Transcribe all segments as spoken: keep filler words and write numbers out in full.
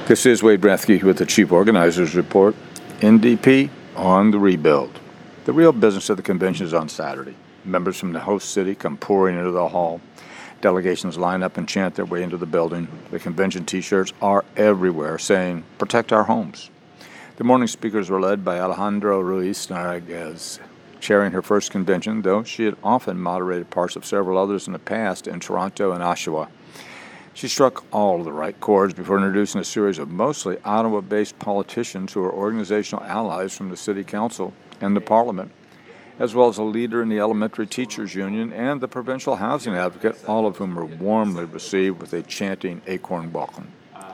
This is Wade Rathke with the Chief Organizers Report. N D P on the rebuild. The real business of the convention is on Saturday. Members from the host city come pouring into the hall. Delegations line up and chant their way into the building. The convention T-shirts are everywhere saying, "Protect our homes." The morning speakers were led by Alejandro Ruiz Narvaez, chairing her first convention, though she had often moderated parts of several others in the past in Toronto and Oshawa. She struck all of the right chords before introducing a series of mostly Ottawa-based politicians who are organizational allies from the City Council and the Parliament, as well as a leader in the Elementary Teachers Union and the provincial housing advocate, all of whom were warmly received with a chanting Acorn welcome.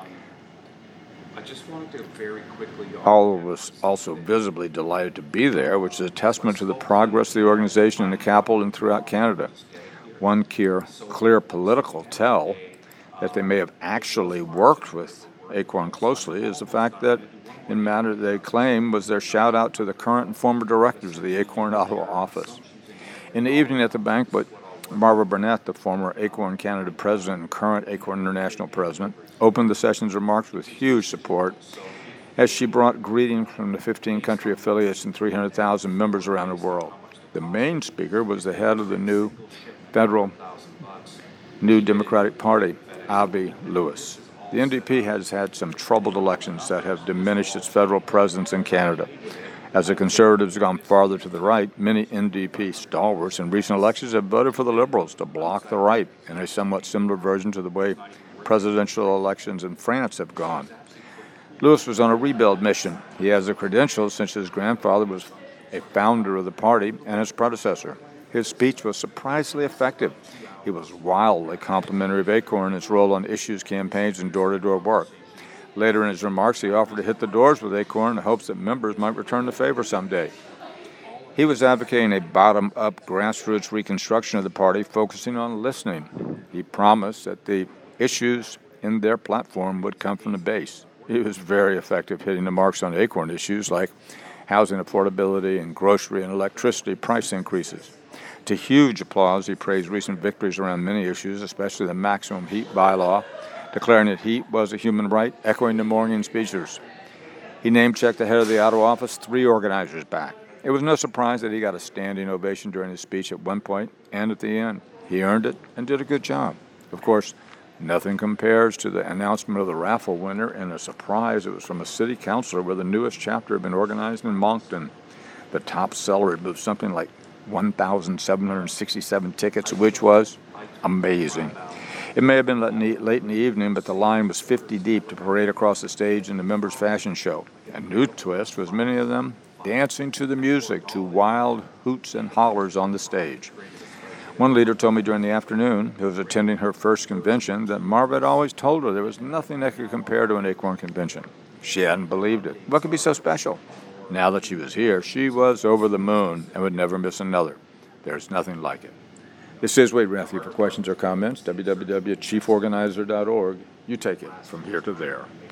I just wanted to very quickly... All of us also visibly delighted to be there, which is a testament to the progress of the organization in the capital and throughout Canada. One clear, clear political tell that they may have actually worked with Acorn closely is the fact that, in matter they claim, was their shout-out to the current and former directors of the Acorn Ottawa office. In the evening at the banquet, Barbara Burnett, the former Acorn Canada president and current Acorn International president, opened the session's remarks with huge support as she brought greetings from the fifteen country affiliates and three hundred thousand members around the world. The main speaker was the head of the new federal New Democratic Party, Avi Lewis. The N D P has had some troubled elections that have diminished its federal presence in Canada. As the Conservatives have gone farther to the right, many N D P stalwarts in recent elections have voted for the Liberals to block the right, in a somewhat similar version to the way presidential elections in France have gone. Lewis was on a rebuild mission. He has the credentials since his grandfather was a founder of the party and his predecessor. His speech was surprisingly effective. He was wildly complimentary of Acorn and its role on issues, campaigns, and door-to-door work. Later in his remarks, he offered to hit the doors with Acorn in the hopes that members might return the favor someday. He was advocating a bottom-up grassroots reconstruction of the party, focusing on listening. He promised that the issues in their platform would come from the base. He was very effective hitting the marks on Acorn issues like housing affordability and grocery and electricity price increases. To huge applause, he praised recent victories around many issues, especially the maximum heat bylaw, declaring that heat was a human right, echoing the morning speeches. He name-checked the head of the Ottawa office, three organizers back. It was no surprise that he got a standing ovation during his speech at one point and at the end. He earned it and did a good job. Of course, nothing compares to the announcement of the raffle winner, and a surprise, it was from a city councilor where the newest chapter had been organized in Moncton. The top seller had moved something like one thousand seven hundred sixty-seven tickets, which was amazing. It may have been late in the evening, but the line was fifty deep to parade across the stage in the members' fashion show. A new twist was many of them dancing to the music to wild hoots and hollers on the stage. One leader told me during the afternoon, who was attending her first convention, that Marva had always told her there was nothing that could compare to an Acorn convention. She hadn't believed it. What could be so special? Now that she was here, she was over the moon and would never miss another. There's nothing like it. This is Wade Rathke. For questions or comments, w w w dot chief organizer dot org. You take it from here to there.